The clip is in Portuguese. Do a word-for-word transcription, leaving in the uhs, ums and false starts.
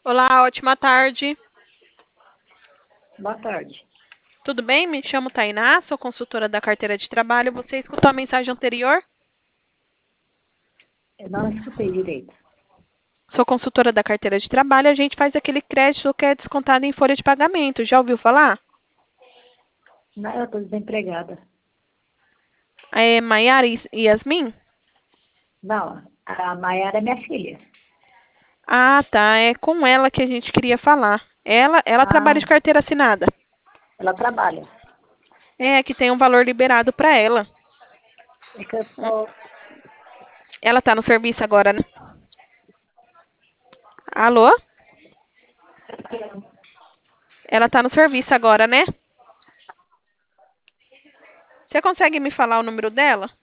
Olá, ótima tarde. Boa tarde. Tudo bem? Me chamo Tainá, sou consultora da carteira de trabalho. Você escutou a mensagem anterior? Eu não escutei direito. Sou consultora da carteira de trabalho. A gente faz aquele crédito que é descontado em folha de pagamento. Já ouviu falar? Não, eu estou desempregada. É Maiara e Yasmin? Não, a Maiara é minha filha. Ah, tá. É com ela que a gente queria falar. Ela, ela trabalha Ah, de carteira assinada. ela trabalha. É, que tem um valor liberado para ela. É que eu tô... Ela está no serviço agora, né? Alô? Ela está no serviço agora, né? Você consegue me falar o número dela?